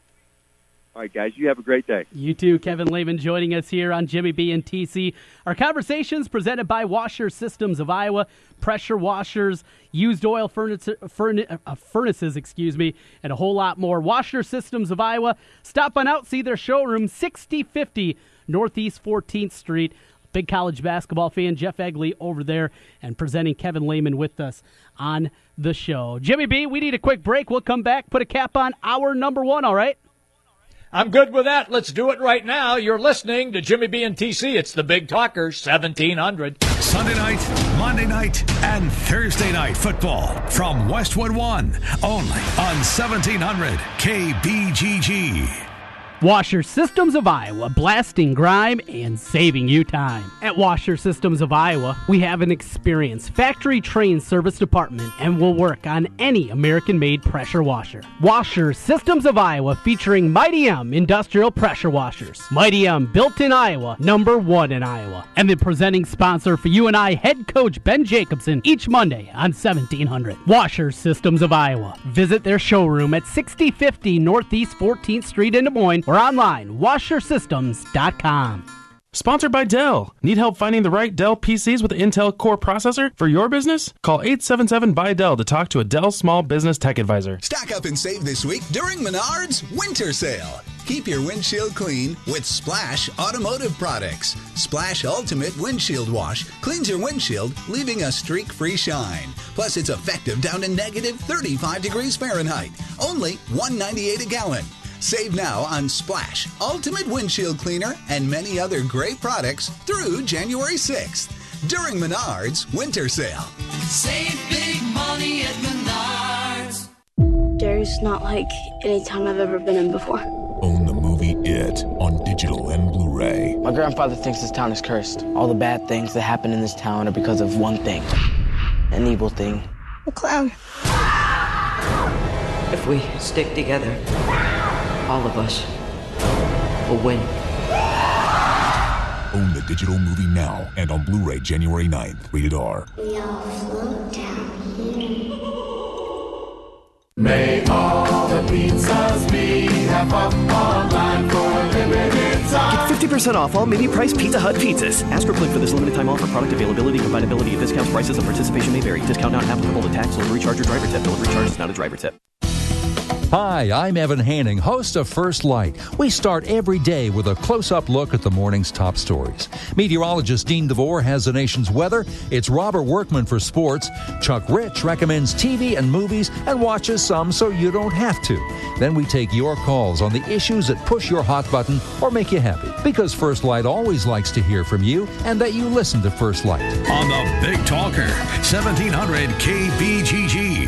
All right, guys, you have a great day. You too. Kevin Lehman joining us here on Jimmy B and T C. Our conversations presented by Washer Systems of Iowa, pressure washers, used oil furnace, furnace, uh, furnaces, excuse me, and a whole lot more. Washer Systems of Iowa. Stop on out, see their showroom, sixty fifty Northeast fourteenth Street. Big college basketball fan, Jeff Egley over there, and presenting Kevin Lehman with us on the show. Jimmy B, we need a quick break. We'll come back, put a cap on hour number one, all right? I'm good with that. Let's do it right now. You're listening to Jimmy B and T C. It's the Big Talker, seventeen hundred. Sunday night, Monday night, and Thursday night football from Westwood One, only on seventeen hundred K B G G. Washer Systems of Iowa, blasting grime and saving you time. At Washer Systems of Iowa, we have an experienced factory-trained service department and will work on any American-made pressure washer. Washer Systems of Iowa, featuring Mighty M industrial pressure washers. Mighty M, built in Iowa, number one in Iowa. And the presenting sponsor for you and I, head coach Ben Jacobson, each Monday on seventeen hundred. Washer Systems of Iowa. Visit their showroom at sixty fifty Northeast fourteenth Street in Des Moines, or online, washer systems dot com. Sponsored by Dell. Need help finding the right Dell P Cs with the Intel Core processor for your business? Call eight seven seven by Dell to talk to a Dell Small Business Tech Advisor. Stock up and save this week during Menards Winter Sale. Keep your windshield clean with Splash Automotive Products. Splash Ultimate Windshield Wash cleans your windshield, leaving a streak-free shine. Plus, it's effective down to negative thirty-five degrees Fahrenheit. Only one dollar and ninety-eight cents a gallon. Save now on Splash Ultimate Windshield Cleaner and many other great products through January sixth during Menards Winter Sale. Save big money at Menards. Derry's not like any town I've ever been in before. Own the movie It on digital and Blu-ray. My grandfather thinks this town is cursed. All the bad things that happen in this town are because of one thing. An evil thing. A clown. If we stick together, all of us will win. Own the digital movie now and on Blu-ray January ninth. Rated R. We all float down here. May all the pizzas be half off online for a limited time. Get fifty percent off all mini-price Pizza Hut pizzas. Ask or click for this limited time offer. Product availability, combinability of discounts, prices, and participation may vary. Discount not applicable to tax, delivery charge, or driver tip. Delivery charge is not a driver tip. Hi, I'm Evan Hanning, host of First Light. We start every day with a close-up look at the morning's top stories. Meteorologist Dean DeVore has the nation's weather. It's Robert Workman for sports. Chuck Rich recommends T V and movies and watches some so you don't have to. Then we take your calls on the issues that push your hot button or make you happy. Because First Light always likes to hear from you and that you listen to First Light. On the Big Talker, seventeen hundred K B G G.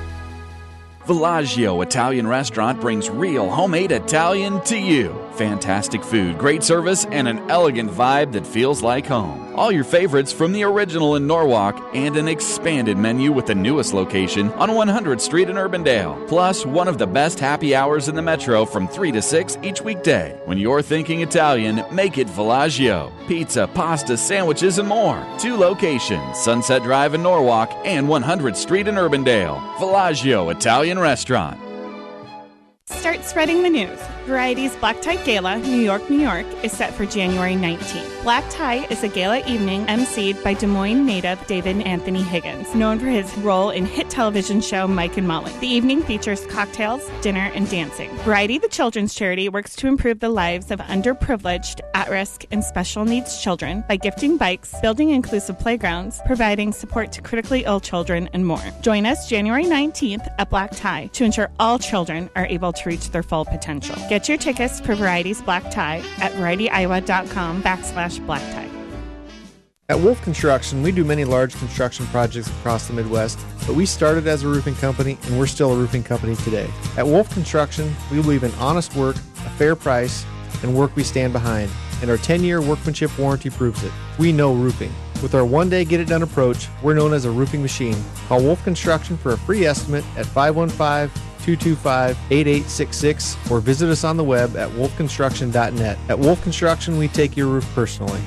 Villaggio Italian Restaurant brings real homemade Italian to you. Fantastic food, great service, and an elegant vibe that feels like home. All your favorites from the original in Norwalk and an expanded menu with the newest location on one hundredth Street in Urbandale. Plus, one of the best happy hours in the metro from three to six each weekday. When you're thinking Italian, make it Villaggio. Pizza, pasta, sandwiches, and more. Two locations, Sunset Drive in Norwalk and one hundredth Street in Urbandale. Villaggio Italian Restaurant. Start spreading the news. Variety's Black Tie Gala, New York, New York, is set for January nineteenth. Black Tie is a gala evening emceed by Des Moines native David Anthony Higgins, known for his role in hit television show Mike and Molly. The evening features cocktails, dinner, and dancing. Variety, the children's charity, works to improve the lives of underprivileged, at-risk, and special needs children by gifting bikes, building inclusive playgrounds, providing support to critically ill children, and more. Join us January nineteenth at Black Tie to ensure all children are able to reach their full potential. Get your tickets for Variety's Black Tie at varietyiowa.com backslash black tie. At Wolf Construction, we do many large construction projects across the Midwest, but we started as a roofing company and we're still a roofing company today. At Wolf Construction, we believe in honest work, a fair price, and work we stand behind, and our ten-year workmanship warranty proves it. We know roofing. With our one-day get-it-done approach, we're known as a roofing machine. Call Wolf Construction for a free estimate at five one five, two two five, eight eight six six or visit us on the web at wolf construction dot net. At Wolf Construction, we take your roof personally.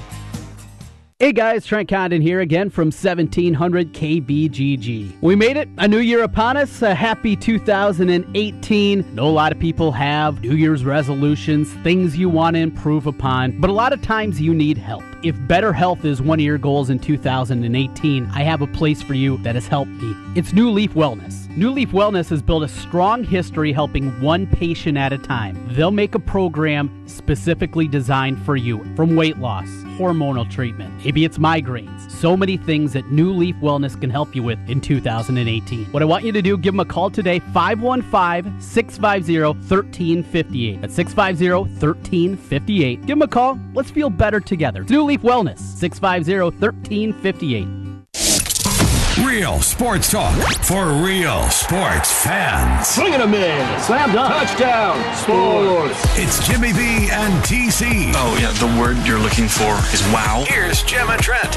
Hey guys, Trent Condon here again from seventeen hundred K B G G. We made it, a new year upon us, a happy two thousand eighteen. I know a lot of people have New Year's resolutions, things you want to improve upon, but a lot of times you need help. If better health is one of your goals in two thousand eighteen, I have a place for you that has helped me. It's New Leaf Wellness. New Leaf Wellness has built a strong history helping one patient at a time. They'll make a program specifically designed for you, from weight loss, hormonal treatment, maybe it's migraines, so many things that New Leaf Wellness can help you with in two thousand eighteen. What I want you to do, give them a call today, five one five, six five zero, one three five eight. That's six five zero, one three five eight. Give them a call. Let's feel better together. It's New Leaf Wellness, six five zero, one three five eight. Real sports talk for real sports fans. Swing and a miss. Slam dunk. Touchdown. Sports. It's Jimmy B and T C. Oh, yeah, the word you're looking for is wow. Here's Jim and Trent.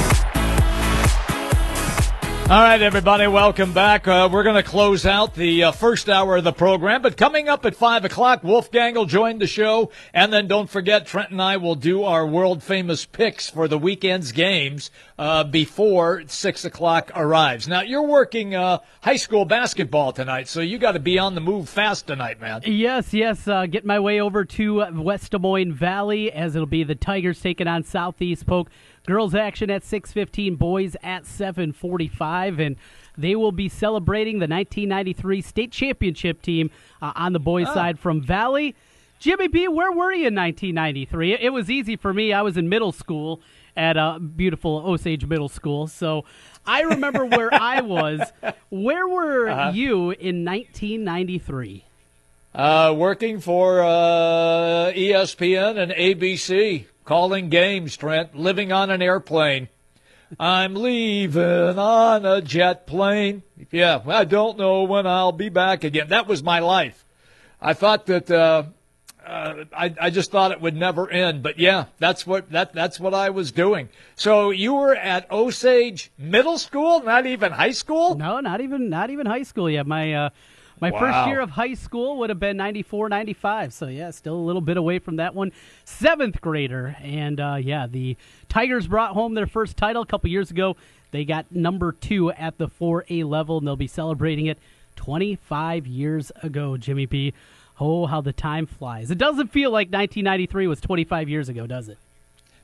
All right, everybody, welcome back. Uh, we're going to close out the uh, first hour of the program, but coming up at five o'clock, Wolfgang will join the show, and then don't forget, Trent and I will do our world-famous picks for the weekend's games uh, before six o'clock arrives. Now, you're working uh, high school basketball tonight, so you got to be on the move fast tonight, man. Yes, yes, uh, getting my way over to West Des Moines Valley, as it'll be the Tigers taking on Southeast Polk. Girls action at six fifteen, boys at seven forty-five, and they will be celebrating the nineteen ninety-three state championship team uh, on the boys' oh. side from Valley. Jimmy B, where were you in nineteen ninety-three? It, it was easy for me. I was in middle school at uh, beautiful Osage Middle School, so I remember where I was. Where were uh-huh. you in nineteen ninety-three? Uh, working for uh, E S P N and A B C. Calling games, Trent, living on an airplane. I'm leaving on a jet plane. Yeah, I don't know when I'll be back again. That was my life. I thought that uh, uh, I, I just thought it would never end. But yeah, that's what that that's what I was doing. So you were at Osage Middle School, not even high school? No, not even not even high school yet. My uh, My wow. first year of high school would have been ninety-four, ninety-five, so yeah, still a little bit away from that one. Seventh grader, and uh, yeah, the Tigers brought home their first title a couple years ago. They got number two at the four A level, and they'll be celebrating it twenty-five years ago, Jimmy B. Oh, how the time flies. It doesn't feel like nineteen ninety-three was twenty-five years ago, does it?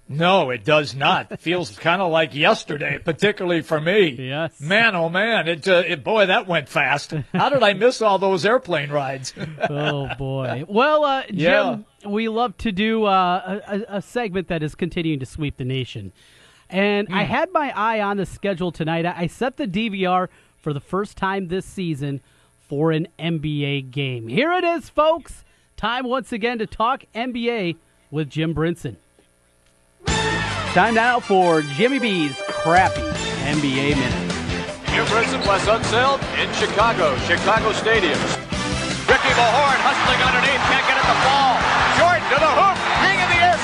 No, it does not. It feels kind of like yesterday, particularly for me. Yes. Man, oh, man. It, uh, it boy, that went fast. How did I miss all those airplane rides? Oh, boy. Well, uh, Jim, yeah. we love to do uh, a, a segment that is continuing to sweep the nation. And mm. I had my eye on the schedule tonight. I set the D V R for the first time this season for an N B A game. Here it is, folks. Time once again to talk N B A with Jim Brinson. Time now for Jimmy B's crappy N B A minute. Jim Brinson, Wes Unseld in Chicago, Chicago Stadium. Ricky Mahorn hustling underneath, can't get at the ball. Jordan to the hoop, hang in the air,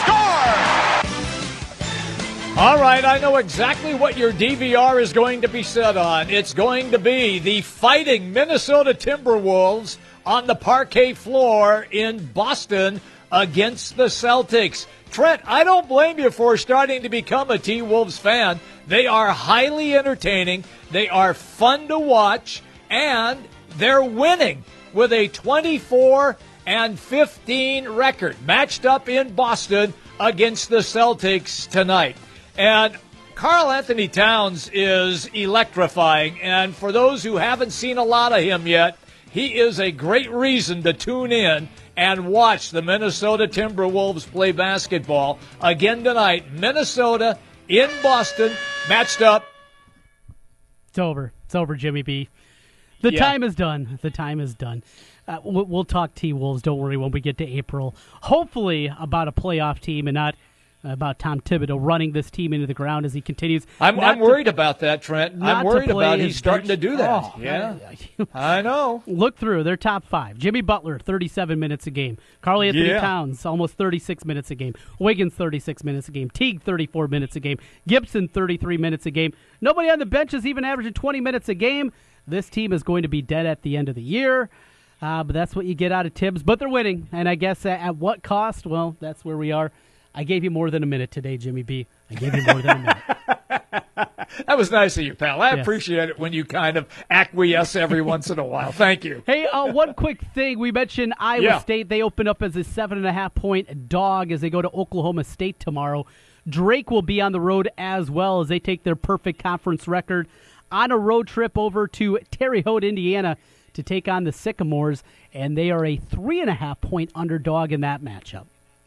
score! All right, I know exactly what your D V R is going to be set on. It's going to be the fighting Minnesota Timberwolves on the parquet floor in Boston against the Celtics. Trent, I don't blame you for starting to become a T-Wolves fan. They are highly entertaining. They are fun to watch, and they're winning with a twenty-four and fifteen record matched up in Boston against the Celtics tonight. And Karl Anthony Towns is electrifying, and for those who haven't seen a lot of him yet, he is a great reason to tune in and watch the Minnesota Timberwolves play basketball again tonight. Minnesota in Boston, matched up. It's over. It's over, Jimmy B. The Yeah. time is done. The time is done. Uh, we'll, we'll talk T-Wolves, don't worry, when we get to April. Hopefully about a playoff team and not about Tom Thibodeau running this team into the ground as he continues. I'm, I'm to, worried about that, Trent. I'm worried about he's starting bench. to do that. Oh, yeah, I know. Look through their top five. Jimmy Butler, thirty-seven minutes a game. Karl Anthony Yeah. Towns, almost thirty-six minutes a game. Wiggins, thirty-six minutes a game. Teague, thirty-four minutes a game. Gibson, thirty-three minutes a game. Nobody on the bench is even averaging twenty minutes a game. This team is going to be dead at the end of the year. Uh, but that's what you get out of Tibbs. But they're winning. And I guess at, at what cost? Well, that's where we are. I gave you more than a minute today, Jimmy B. I gave you more than a minute. That was nice of you, pal. I Yes. appreciate it when you kind of acquiesce every once in a while. Thank you. Hey, uh, one quick thing. We mentioned Iowa Yeah. State. They open up as a seven and a half point dog as they go to Oklahoma State tomorrow. Drake will be on the road as well as they take their perfect conference record on a road trip over to Terre Haute, Indiana to take on the Sycamores, and they are a three and a half point underdog in that matchup.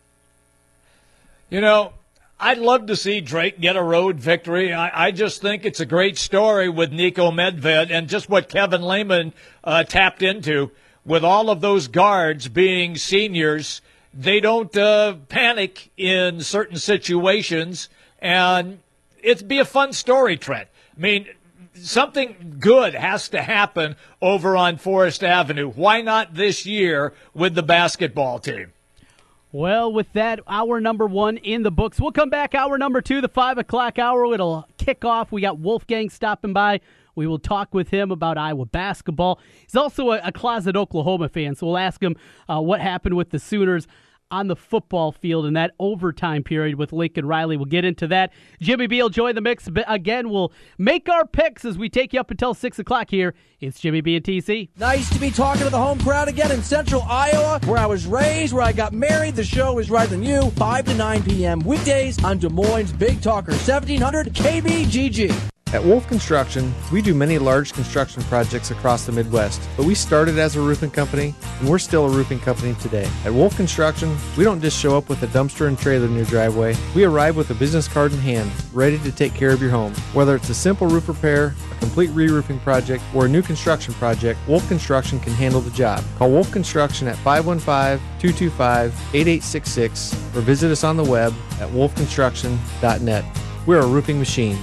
You know, I'd love to see Drake get a road victory. I, I just think it's a great story with Nico Medved and just what Kevin Lehman uh, tapped into with all of those guards being seniors. They don't uh, panic in certain situations, and it'd be a fun story, Trent. I mean, something good has to happen over on Forest Avenue. Why not this year with the basketball team? Well, with that, hour number one in the books. We'll come back hour number two, the five o'clock hour. It'll kick off. We got Wolfgang stopping by. We will talk with him about Iowa basketball. He's also a, a closet Oklahoma fan, so we'll ask him uh, what happened with the Sooners on the football field in that overtime period with Lincoln Riley. We'll get into that. Jimmy B will join the mix. But again, we'll make our picks as we take you up until six o'clock here. It's Jimmy B and T C. Nice to be talking to the home crowd again in central Iowa, where I was raised, where I got married. The show is right than you, five to nine p.m. weekdays on Des Moines Big Talker, seventeen hundred K B G G. At Wolf Construction, we do many large construction projects across the Midwest, but we started as a roofing company, and we're still a roofing company today. At Wolf Construction, we don't just show up with a dumpster and trailer in your driveway. We arrive with a business card in hand, ready to take care of your home. Whether it's a simple roof repair, a complete re-roofing project, or a new construction project, Wolf Construction can handle the job. Call Wolf Construction at five one five, two two five, eight eight six six or visit us on the web at wolf construction dot net. We're a roofing machine.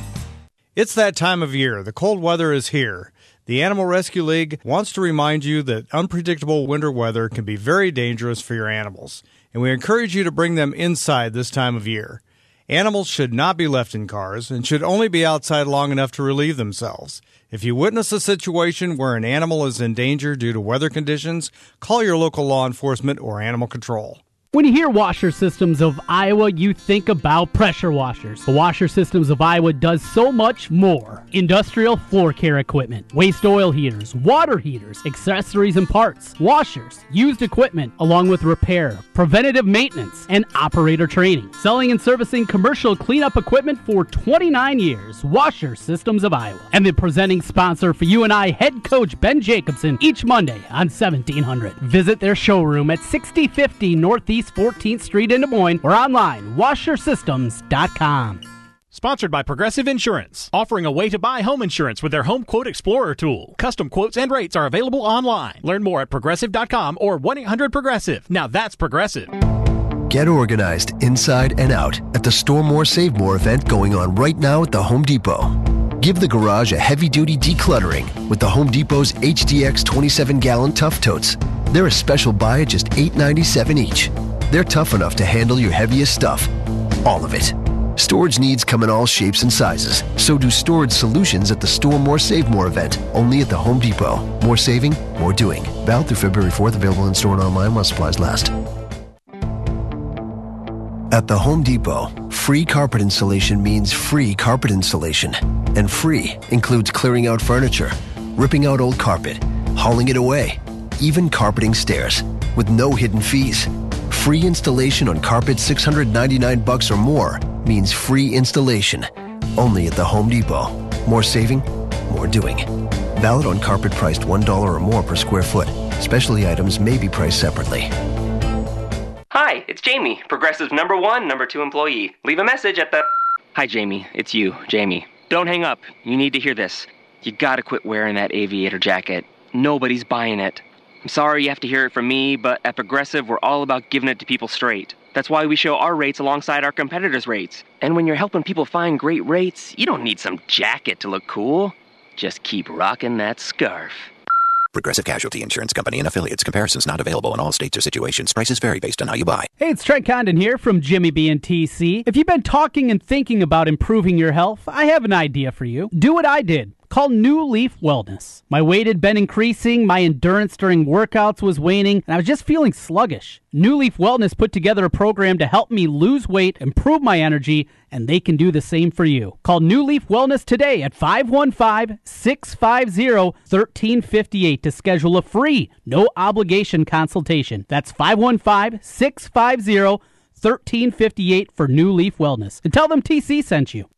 It's that time of year. The cold weather is here. The Animal Rescue League wants to remind you that unpredictable winter weather can be very dangerous for your animals, and we encourage you to bring them inside this time of year. Animals should not be left in cars and should only be outside long enough to relieve themselves. If you witness a situation where an animal is in danger due to weather conditions, call your local law enforcement or animal control. When you hear Washer Systems of Iowa, you think about pressure washers. The Washer Systems of Iowa does so much more. Industrial floor care equipment, waste oil heaters, water heaters, accessories and parts, washers, used equipment, along with repair, preventative maintenance, and operator training. Selling and servicing commercial cleanup equipment for twenty-nine years. Washer Systems of Iowa. And the presenting sponsor for you and I, head coach Ben Jacobson, each Monday on seventeen hundred. Visit their showroom at sixty fifty Northeast fourteenth Street in Des Moines or online, washer systems dot com. Sponsored by Progressive Insurance, offering a way to buy home insurance with their Home Quote Explorer tool. Custom quotes and rates are available online. Learn more at progressive dot com or one eight hundred progressive. Now that's Progressive. Get organized inside and out at the Store More Save More event going on right now at the Home Depot. Give the garage a heavy-duty decluttering with the Home Depot's H D X twenty-seven gallon Tough Totes. They're a special buy at just eight ninety-seven each. They're tough enough to handle your heaviest stuff. All of it. Storage needs come in all shapes and sizes. So do storage solutions at the Store More Save More event, only at the Home Depot. More saving, more doing. Valid through February fourth, available in store and online while supplies last. At the Home Depot, free carpet installation means free carpet installation. And free includes clearing out furniture, ripping out old carpet, hauling it away, even carpeting stairs, with no hidden fees. Free installation on carpet six hundred ninety-nine bucks or more means free installation. Only at the Home Depot. More saving, more doing. Valid on carpet priced one dollar or more per square foot. Specialty items may be priced separately. Hi, it's Jamie, Progressive's number one, number two employee. Leave a message at the... Hi, Jamie. It's you, Jamie. Don't hang up. You need to hear this. You gotta quit wearing that aviator jacket. Nobody's buying it. I'm sorry you have to hear it from me, but at Progressive, we're all about giving it to people straight. That's why we show our rates alongside our competitors' rates. And when you're helping people find great rates, you don't need some jacket to look cool. Just keep rocking that scarf. Progressive Casualty Insurance Company and affiliates. Comparisons not available in all states or situations. Prices vary based on how you buy. Hey, it's Trent Condon here from Jimmy B and T C. If you've been talking and thinking about improving your health, I have an idea for you. Do what I did. Call New Leaf Wellness. My weight had been increasing, my endurance during workouts was waning, and I was just feeling sluggish. New Leaf Wellness put together a program to help me lose weight, improve my energy, and they can do the same for you. Call New Leaf Wellness today at five one five, six five zero, one three five eight to schedule a free, no-obligation consultation. That's five one five, six five zero, one three five eight for New Leaf Wellness. And tell them T C sent you.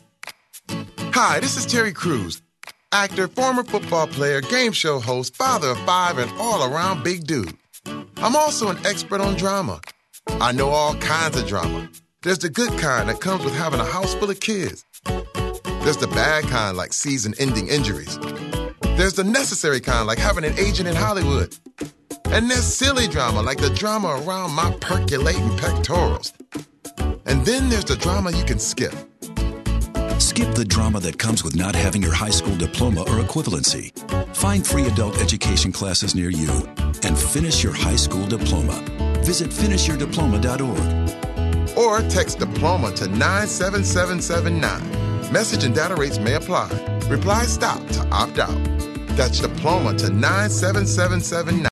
Hi, this is Terry Crews, actor, former football player, game show host, father of five, and all-around big dude. I'm also an expert on drama. I know all kinds of drama. There's the good kind that comes with having a house full of kids. There's the bad kind like season-ending injuries. There's the necessary kind like having an agent in Hollywood. And there's silly drama like the drama around my percolating pectorals. And then there's the drama you can skip. Skip the drama that comes with not having your high school diploma or equivalency. Find free adult education classes near you and finish your high school diploma. Visit finish your diploma dot org. Or text diploma to nine seven seven seven nine. Message and data rates may apply. Reply STOP to opt out. That's diploma to nine seven seven seven nine.